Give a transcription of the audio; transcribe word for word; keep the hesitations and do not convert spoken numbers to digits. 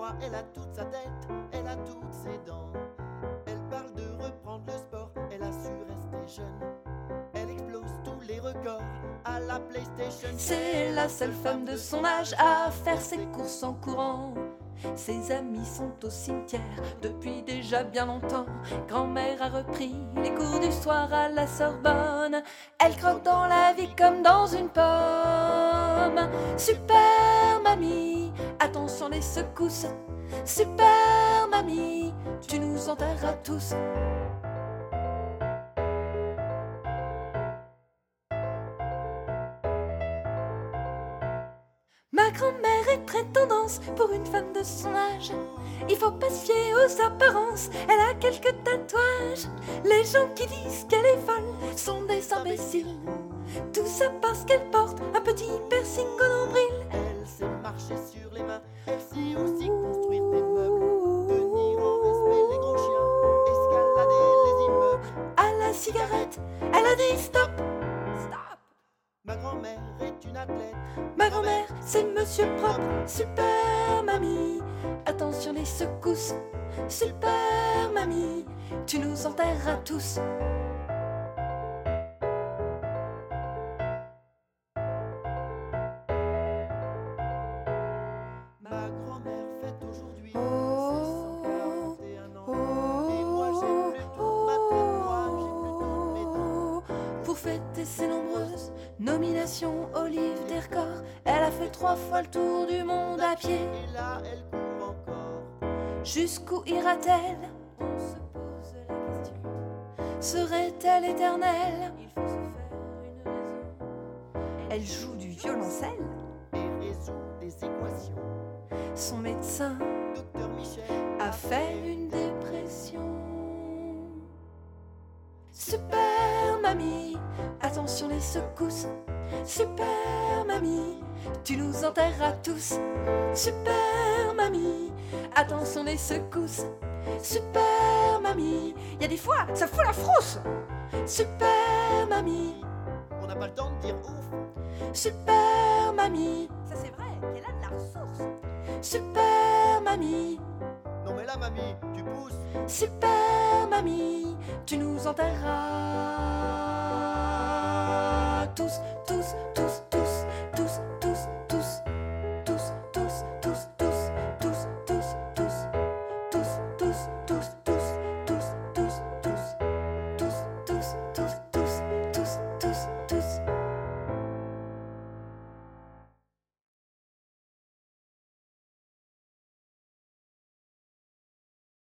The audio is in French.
moi, elle a toute sa tête, elle a toutes ses dents. Elle parle de reprendre le sport, elle a su rester jeune. Elle explose tous les records à la PlayStation. C'est la seule femme de son âge à faire ses courses en courant. Ses amis sont au cimetière depuis déjà bien longtemps. Grand-mère a repris les cours du soir à la Sorbonne. Elle croque dans la vie comme dans une pomme. Super mamie, attention les secousses. Super mamie, tu nous enterreras tous. Ma grand-mère est très tendance pour une femme de son âge. Il faut pas se fier aux apparences, elle a quelques tatouages. Les gens qui disent qu'elle est folle sont des imbéciles. Tout ça parce qu'elle porte un petit piercing au nombril. Elle sait marcher sur les mains, elle sait aussi construire des meubles, tenir en respect les gros chiens, escalader les immeubles. À la cigarette, elle a dit stop, stop. Ma grand-mère est une athlète. Ma grand-mère, c'est monsieur propre. Super mamie, attention les secousses. Super mamie, tu nous enterreras tous. Ma grand-mère fête aujourd'hui Oh, ses cent quarante et un ans. oh, Et moi j'ai plus toute ma tête, moi j'ai plus toutes mes dents. Pour fêter ses nombreuses nominations au livre des records, elle a fait trois fois le tour du monde à pied. Et là elle court encore. Jusqu'où ira-t-elle? On se pose la question. Serait-elle éternelle? Il faut se faire une raison. Elle joue du violoncelle. Et résout des équations. Son médecin Docteur Michel a fait une dépression. Super mamie, attention les secousses. Super mamie, tu nous enterreras tous. Super mamie, attention les secousses. Super mamie, y a des fois ça fout la frousse. Super mamie, on n'a pas le temps de dire ouf. super mamie, ça c'est vrai qu'elle a de la ressource. Super mamie, Non mais là mamie, tu pousses. super mamie, tu nous enterreras tous, tous, tous,